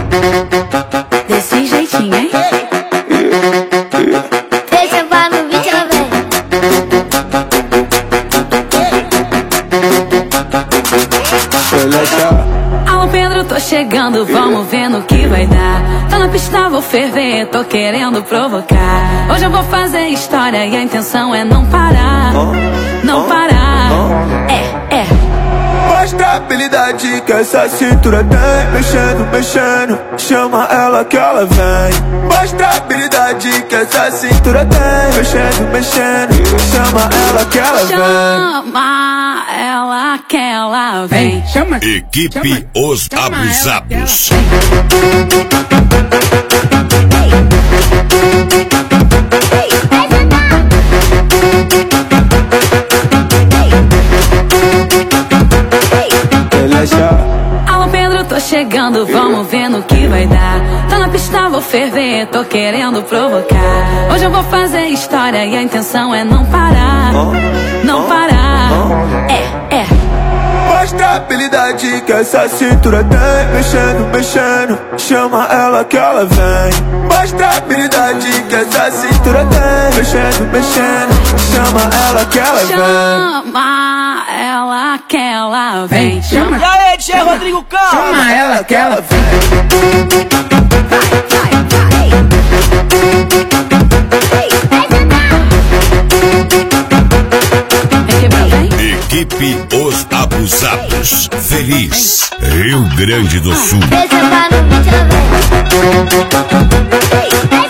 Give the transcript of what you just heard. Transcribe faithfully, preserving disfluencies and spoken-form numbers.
Desse jeitinho, hein? Deixa pra no vídeo, ela vem. Alô Pedro, tô chegando, vamos ver no que vai dar. Tá na pista, vou ferver, tô querendo provocar. Hoje eu vou fazer história e a intenção é não parar. Não parar, é, é. Mostra a habilidade que essa cintura tem. Mexendo, mexendo, chama ela que ela vem. Mostra a habilidade que essa cintura tem. Mexendo, mexendo, chama ela que ela vem. Chama ela que ela vem. Chama. Equipe Chama. Os Chama ela, Abusados. Alô Pedro, tô chegando, vamos ver no que vai dar. Tá na pista, vou ferver, tô querendo provocar. Hoje eu vou fazer história e a intenção é não parar. Não parar, é, é. Mostra a habilidade que essa cintura tem. Mexendo, mexendo, chama ela que ela vem. Mostra a habilidade que essa cintura tem. Mexendo, mexendo, chama ela que ela vem. Chama ela que ela vem. Chama. E aí, D J Rodrigo Campos? Chama ela que ela vem. Equipe Os Abusados. Feliz, Rio Grande do Sul. Deixa pra no vídeo, ela vem.